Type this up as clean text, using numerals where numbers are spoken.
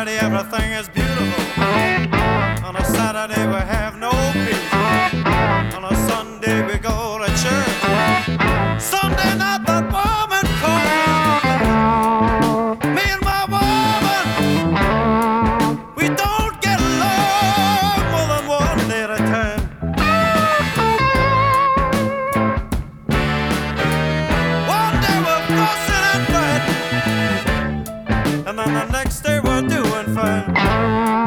Friday everything is beautiful. On a Saturday we have no peace. On a Sunday we go to church. Sunday night that woman calls. Me and my woman, we don't get along more than one day at a time. One day we're fussing and fighting, and then the next day we're doing fine.